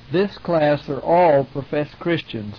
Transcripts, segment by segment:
This class are all professed Christians.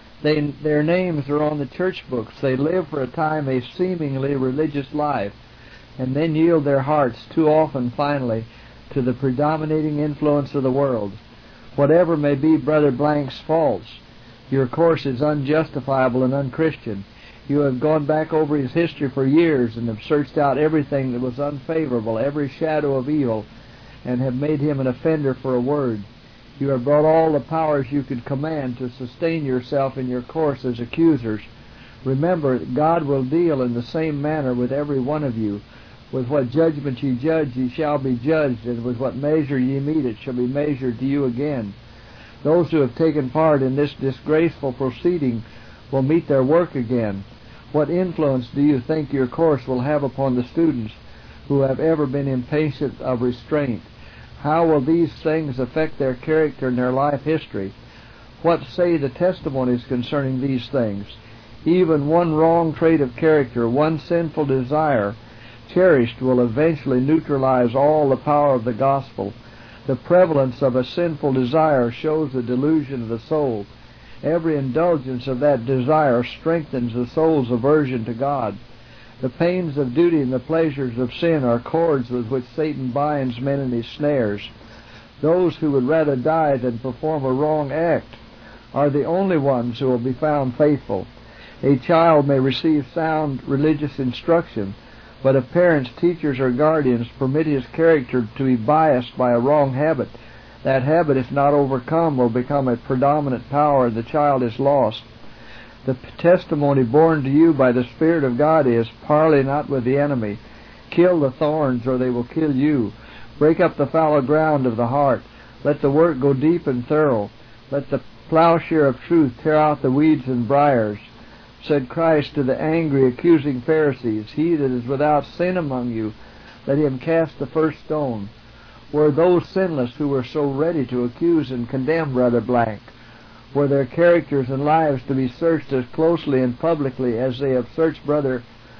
Their names are on the church books. They live for a time a seemingly religious life, and then yield their hearts too often, finally, to the predominating influence of the world. Whatever may be Brother Blank's faults, your course is unjustifiable and unchristian. You have gone back over his history for years and have searched out everything that was unfavorable, every shadow of evil, and have made him an offender for a word. You have brought all the powers you could command to sustain yourself in your course as accusers. Remember, God will deal in the same manner with every one of you. With what judgment ye judge, ye shall be judged, and with what measure ye mete, it shall be measured to you again. Those who have taken part in this disgraceful proceeding will meet their work again. What influence do you think your course will have upon the students who have ever been impatient of restraint? How will these things affect their character and their life history? What say the testimonies concerning these things? Even one wrong trait of character, one sinful desire, cherished, will eventually neutralize all the power of the gospel. The prevalence of a sinful desire shows the delusion of the soul. Every indulgence of that desire strengthens the soul's aversion to God. The pains of duty and the pleasures of sin are cords with which Satan binds men in his snares. Those who would rather die than perform a wrong act are the only ones who will be found faithful. A child may receive sound religious instruction, but if parents, teachers, or guardians permit his character to be biased by a wrong habit, that habit, if not overcome, will become a predominant power, and the child is lost. The testimony borne to you by the Spirit of God is, parley not with the enemy. Kill the thorns, or they will kill you. Break up the fallow ground of the heart. Let the work go deep and thorough. Let the plowshare of truth tear out the weeds and briars. Said Christ to the angry, accusing Pharisees, he that is without sin among you, let him cast the first stone. Were those sinless who were so ready to accuse and condemn Brother Blank? Were their characters and lives to be searched as closely and publicly as they have searched Brother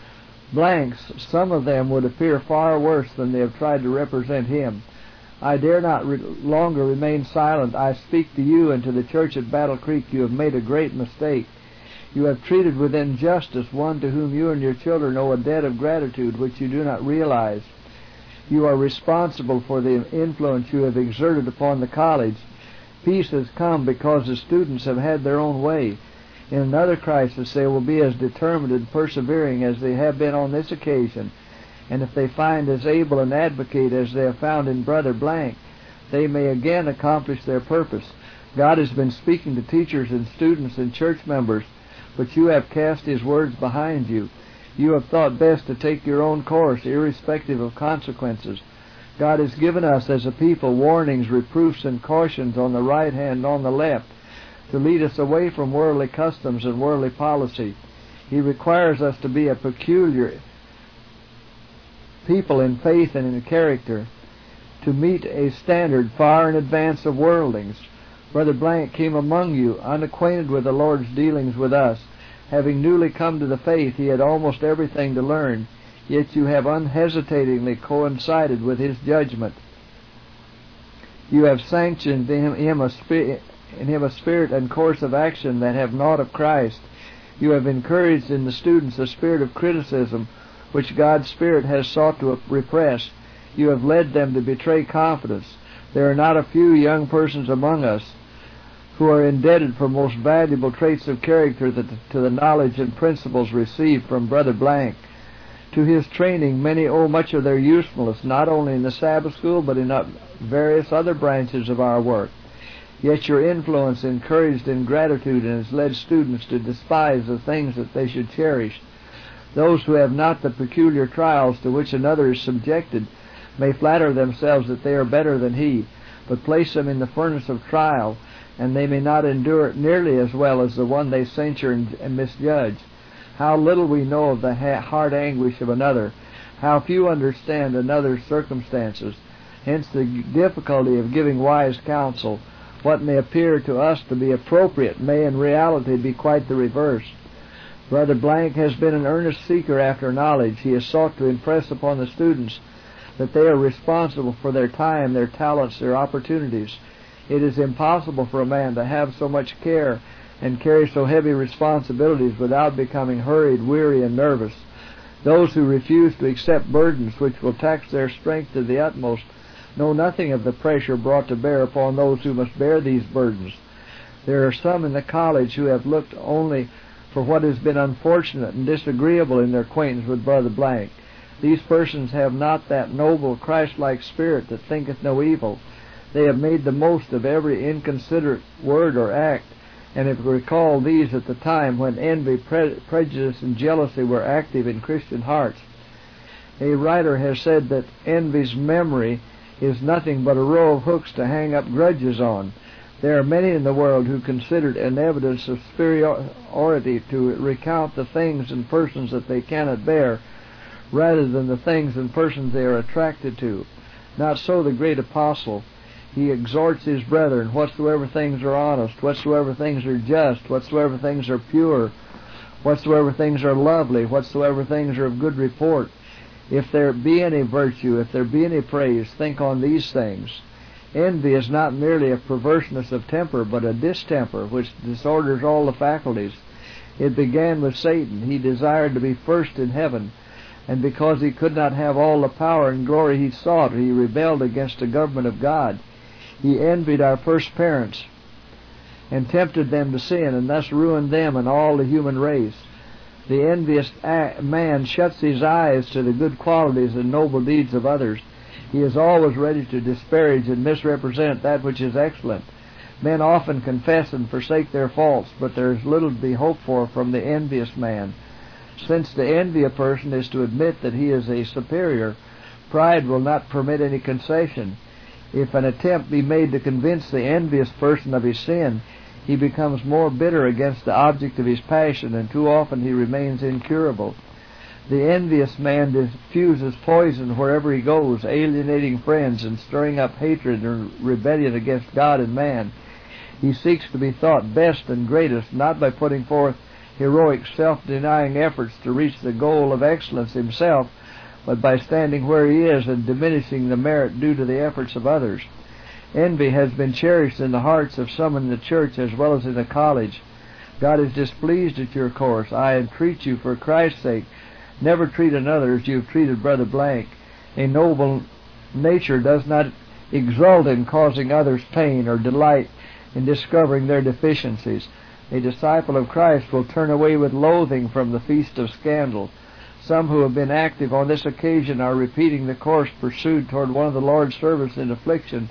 Blank's, some of them would appear far worse than they have tried to represent him. I dare not longer remain silent. I speak to you and to the church at Battle Creek. You have made a great mistake. You have treated with injustice one to whom you and your children owe a debt of gratitude which you do not realize. You are responsible for the influence you have exerted upon the college. Peace has come because the students have had their own way. In another crisis they will be as determined and persevering as they have been on this occasion, and if they find as able an advocate as they have found in Brother Blank, they may again accomplish their purpose. God has been speaking to teachers and students and church members, but you have cast his words behind you. You have thought best to take your own course, irrespective of consequences. God has given us as a people warnings, reproofs, and cautions on the right hand and on the left to lead us away from worldly customs and worldly policy. He requires us to be a peculiar people in faith and in character, to meet a standard far in advance of worldlings. Brother Blank came among you, unacquainted with the Lord's dealings with us. Having newly come to the faith, he had almost everything to learn, yet you have unhesitatingly coincided with his judgment. You have sanctioned in him a spirit and course of action that have naught of Christ. You have encouraged in the students a spirit of criticism, which God's Spirit has sought to repress. You have led them to betray confidence. There are not a few young persons among us who are indebted for most valuable traits of character to the knowledge and principles received from Brother Blank. To his training many owe much of their usefulness, not only in the Sabbath school, but in various other branches of our work. Yet your influence encouraged ingratitude and has led students to despise the things that they should cherish. Those who have not the peculiar trials to which another is subjected may flatter themselves that they are better than he, but place them in the furnace of trial, and they may not endure it nearly as well as the one they censure and misjudge. How little we know of the heart anguish of another, how few understand another's circumstances, hence the difficulty of giving wise counsel. What may appear to us to be appropriate may in reality be quite the reverse. Brother Blank has been an earnest seeker after knowledge. He has sought to impress upon the students that they are responsible for their time, their talents, their opportunities. It is impossible for a man to have so much care and carry so heavy responsibilities without becoming hurried, weary, and nervous. Those who refuse to accept burdens which will tax their strength to the utmost know nothing of the pressure brought to bear upon those who must bear these burdens. There are some in the college who have looked only for what has been unfortunate and disagreeable in their acquaintance with Brother Blank. These persons have not that noble, Christ-like spirit that thinketh no evil. They have made the most of every inconsiderate word or act, and have recalled these at the time when envy, prejudice, and jealousy were active in Christian hearts. A writer has said that envy's memory is nothing but a row of hooks to hang up grudges on. There are many in the world who consider it an evidence of superiority to recount the things and persons that they cannot bear, rather than the things and persons they are attracted to. Not so the great apostle. He exhorts his brethren, whatsoever things are honest, whatsoever things are just, whatsoever things are pure, whatsoever things are lovely, whatsoever things are of good report, if there be any virtue, if there be any praise, think on these things. Envy is not merely a perverseness of temper, but a distemper which disorders all the faculties. It began with Satan. He desired to be first in heaven, and because he could not have all the power and glory he sought, he rebelled against the government of God. He envied our first parents and tempted them to sin, and thus ruined them and all the human race. The envious man shuts his eyes to the good qualities and noble deeds of others. He is always ready to disparage and misrepresent that which is excellent. Men often confess and forsake their faults, but there is little to be hoped for from the envious man. Since to envy a person is to admit that he is a superior, pride will not permit any concession. If an attempt be made to convince the envious person of his sin, he becomes more bitter against the object of his passion, and too often he remains incurable. The envious man diffuses poison wherever he goes, alienating friends and stirring up hatred and rebellion against God and man. He seeks to be thought best and greatest, not by putting forth heroic, self-denying efforts to reach the goal of excellence himself, but by standing where he is and diminishing the merit due to the efforts of others. Envy has been cherished in the hearts of some in the church as well as in the college. God is displeased at your course. I entreat you, for Christ's sake, never treat another as you have treated Brother Blank. A noble nature does not exult in causing others pain or delight in discovering their deficiencies. A disciple of Christ will turn away with loathing from the feast of scandal. Some who have been active on this occasion are repeating the course pursued toward one of the Lord's servants in affliction,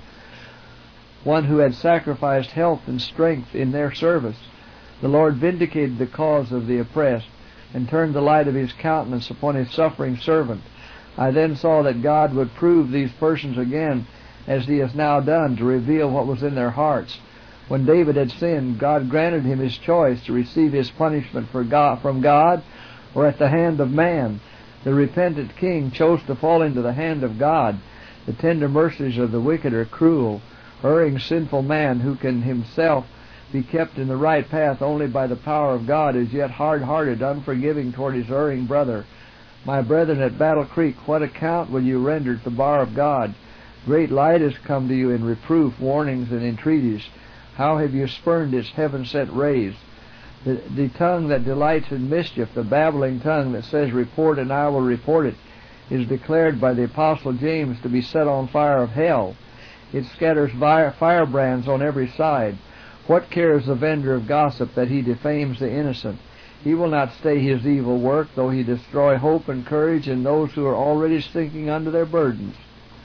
one who had sacrificed health and strength in their service. The Lord vindicated the cause of the oppressed, and turned the light of his countenance upon his suffering servant. I then saw that God would prove these persons again, as he has now done, to reveal what was in their hearts. When David had sinned, God granted him his choice to receive his punishment from God or at the hand of man. The repentant king chose to fall into the hand of God. The tender mercies of the wicked are cruel. Erring, sinful man who can himself be kept in the right path only by the power of God is yet hard-hearted, unforgiving toward his erring brother. My brethren at Battle Creek, what account will you render at the bar of God? Great light has come to you in reproof, warnings, and entreaties. How have you spurned its heaven-sent rays? The tongue that delights in mischief, the babbling tongue that says, report and I will report it, is declared by the Apostle James to be set on fire of hell. It scatters firebrands on every side. What cares the vendor of gossip that he defames the innocent? He will not stay his evil work, though he destroy hope and courage in those who are already sinking under their burdens.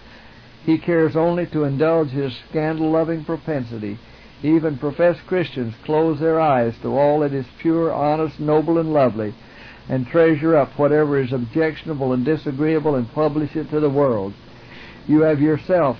He cares only to indulge his scandal-loving propensity. Even professed Christians close their eyes to all that is pure, honest, noble, and lovely, and treasure up whatever is objectionable and disagreeable and publish it to the world. You have yourself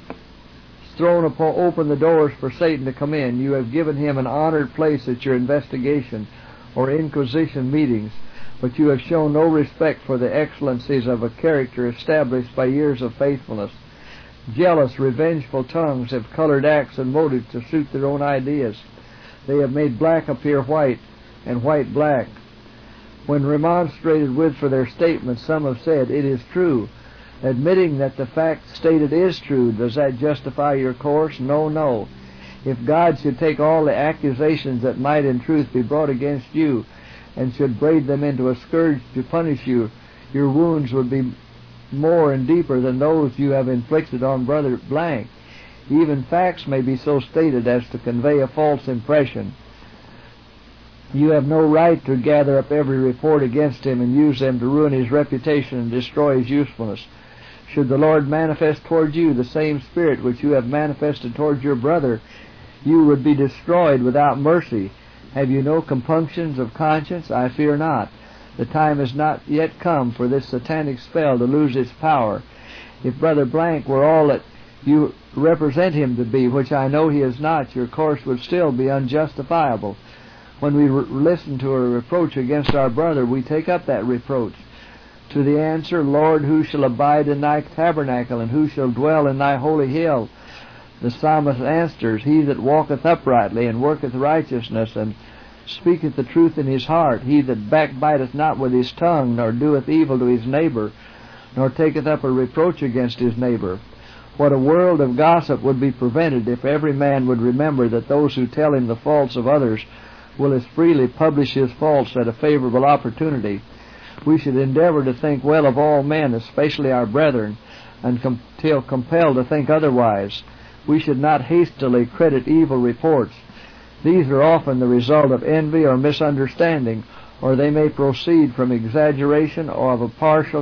thrown open the doors for Satan to come in. You have given him an honored place at your investigation or inquisition meetings, but you have shown no respect for the excellencies of a character established by years of faithfulness. Jealous, revengeful tongues have colored acts and motives to suit their own ideas. They have made black appear white and white black. When remonstrated with for their statements, some have said, it is true. Admitting that the fact stated is true, does that justify your course? No, no. If God should take all the accusations that might in truth be brought against you, and should braid them into a scourge to punish you, your wounds would be more and deeper than those you have inflicted on Brother Blank. Even facts may be so stated as to convey a false impression. You have no right to gather up every report against him and use them to ruin his reputation and destroy his usefulness. Should the Lord manifest toward you the same spirit which you have manifested toward your brother, you would be destroyed without mercy. Have you no compunctions of conscience? I fear not. The time has not yet come for this satanic spell to lose its power. If Brother Blank were all that you represent him to be, which I know he is not, your course would still be unjustifiable. When we listen to a reproach against our brother, we take up that reproach. To the answer, Lord, who shall abide in thy tabernacle, and who shall dwell in thy holy hill? The psalmist answers, He that walketh uprightly, and worketh righteousness, and speaketh the truth in his heart, he that backbiteth not with his tongue, nor doeth evil to his neighbor, nor taketh up a reproach against his neighbor. What a world of gossip would be prevented if every man would remember that those who tell him the faults of others will as freely publish his faults at a favorable opportunity. We should endeavor to think well of all men, especially our brethren, until compelled to think otherwise. We should not hastily credit evil reports. These are often the result of envy or misunderstanding, or they may proceed from exaggeration or of a partial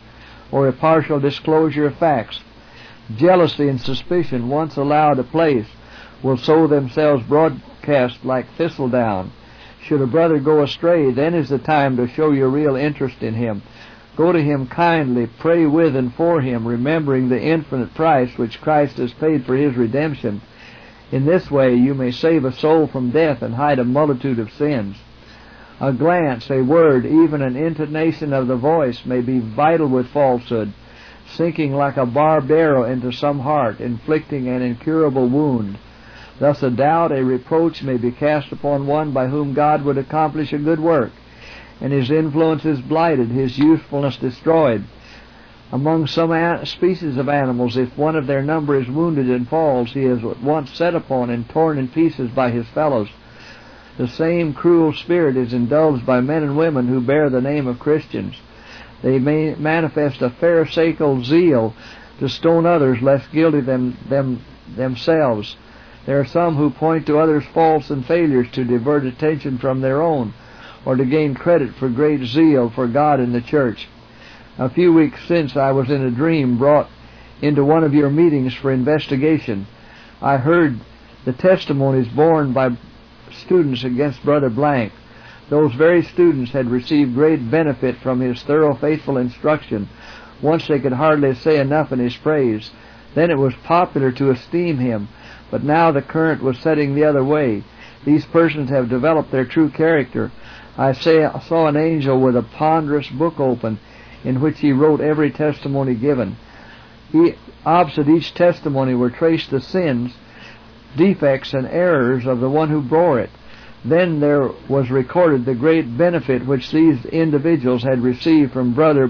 disclosure of facts. Jealousy and suspicion, once allowed a place, will sow themselves broadcast like thistledown. Should a brother go astray, then is the time to show your real interest in him. Go to him kindly, pray with and for him, remembering the infinite price which Christ has paid for his redemption. In this way you may save a soul from death and hide a multitude of sins. A glance, a word, even an intonation of the voice may be vital with falsehood, sinking like a barbed arrow into some heart, inflicting an incurable wound. Thus a doubt, a reproach may be cast upon one by whom God would accomplish a good work, and his influence is blighted, his usefulness destroyed. Among some species of animals, if one of their number is wounded and falls, he is at once set upon and torn in pieces by his fellows. The same cruel spirit is indulged by men and women who bear the name of Christians. They may manifest a pharisaical zeal to stone others less guilty than themselves. There are some who point to others' faults and failures to divert attention from their own, or to gain credit for great zeal for God and the church. A few weeks since I was in a dream brought into one of your meetings for investigation. I heard the testimonies borne by students against Brother Blank. Those very students had received great benefit from his thorough, faithful instruction. Once they could hardly say enough in his praise. Then it was popular to esteem him, but now the current was setting the other way. These persons have developed their true character. I saw an angel with a ponderous book open, in which he wrote every testimony given. Opposite each testimony were traced the sins, defects, and errors of the one who bore it. Then there was recorded the great benefit which these individuals had received from Brother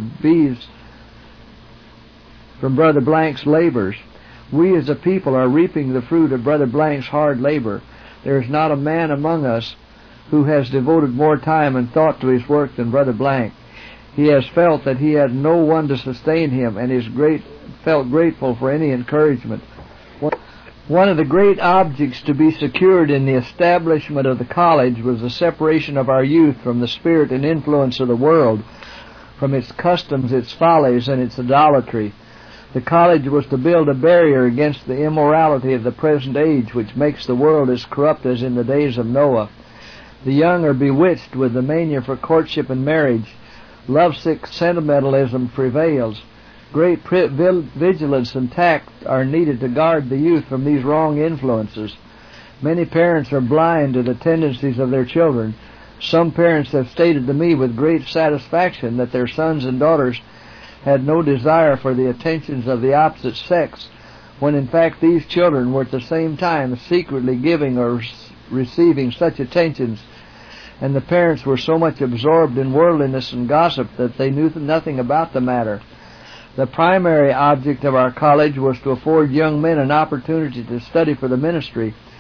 Blank's labors. We as a people are reaping the fruit of Brother Blank's hard labor. There is not a man among us who has devoted more time and thought to his work than Brother Blank. He has felt that he had no one to sustain him, and felt grateful for any encouragement. One of the great objects to be secured in the establishment of the college was the separation of our youth from the spirit and influence of the world, from its customs, its follies, and its idolatry. The college was to build a barrier against the immorality of the present age, which makes the world as corrupt as in the days of Noah. The young are bewitched with the mania for courtship and marriage. Lovesick sentimentalism prevails. Great vigilance and tact are needed to guard the youth from these wrong influences. Many parents are blind to the tendencies of their children. Some parents have stated to me with great satisfaction that their sons and daughters had no desire for the attentions of the opposite sex, when in fact these children were at the same time secretly giving or receiving such attentions, and the parents were so much absorbed in worldliness and gossip that they knew nothing about the matter. The primary object of our college was to afford young men an opportunity to study for the ministry.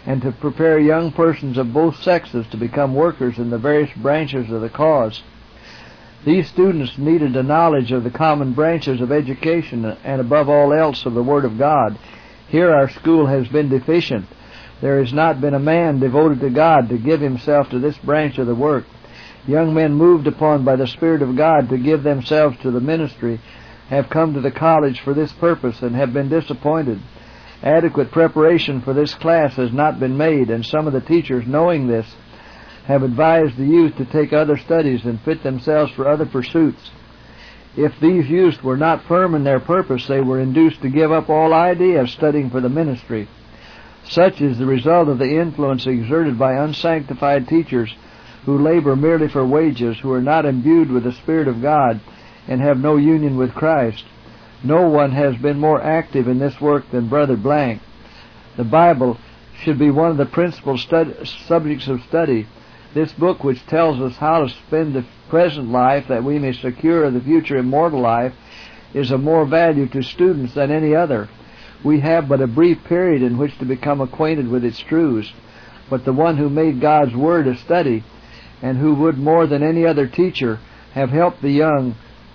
and to prepare young persons of both sexes to become workers in the various branches of the cause. These students needed a knowledge of the common branches of education and above all else of the Word of God. Here our school has been deficient. There has not been a man devoted to God to give himself to this branch of the work. Young men moved upon by the Spirit of God to give themselves to the ministry have come to the college for this purpose and have been disappointed. Adequate preparation for this class has not been made, and some of the teachers, knowing this, have advised the youth to take other studies and fit themselves for other pursuits. If these youths were not firm in their purpose, they were induced to give up all idea of studying for the ministry. Such is the result of the influence exerted by unsanctified teachers who labor merely for wages, who are not imbued with the Spirit of God and have no union with Christ. No one has been more active in this work than Brother Blank. The Bible should be one of the principal subjects of study. This book, which tells us how to spend the present life that we may secure the future immortal life, is of more value to students than any other. We have but a brief period in which to become acquainted with its truths, but the one who made God's Word a study, and who would more than any other teacher have helped the young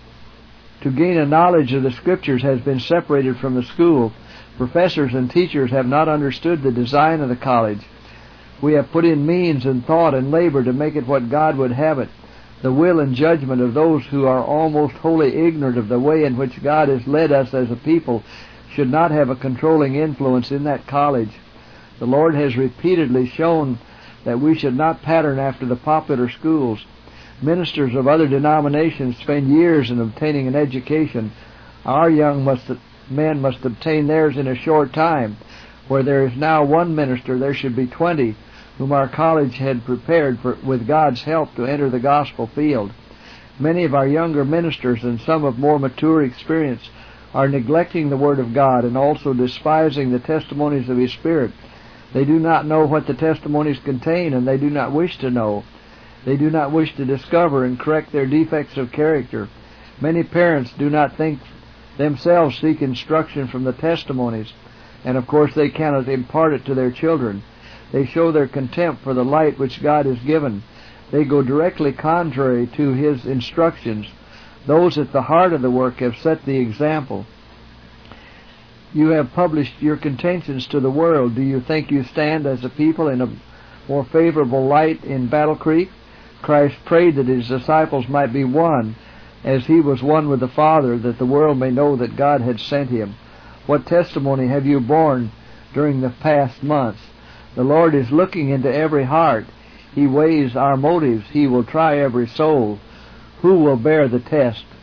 to gain a knowledge of the Scriptures, has been separated from the school. Professors and teachers have not understood the design of the college. We have put in means and thought and labor to make it what God would have it. The will and judgment of those who are almost wholly ignorant of the way in which God has led us as a people should not have a controlling influence in that college. The Lord has repeatedly shown that we should not pattern after the popular schools. Ministers of other denominations spend years in obtaining an education. Our young men must obtain theirs in a short time. Where there is now one minister, there should be 20, whom our college had prepared with God's help to enter the gospel field. Many of our younger ministers and some of more mature experience are neglecting the Word of God and also despising the testimonies of His Spirit. They do not know what the testimonies contain, and they do not wish to know. They do not wish to discover and correct their defects of character. Many parents do not think themselves seek instruction from the testimonies, and of course they cannot impart it to their children. They show their contempt for the light which God has given. They go directly contrary to His instructions. Those at the heart of the work have set the example. You have published your contentions to the world. Do you think you stand as a people in a more favorable light in Battle Creek? Christ prayed that His disciples might be one, as He was one with the Father, that the world may know that God had sent Him. What testimony have you borne during the past months? The Lord is looking into every heart. He weighs our motives. He will try every soul. Who will bear the test?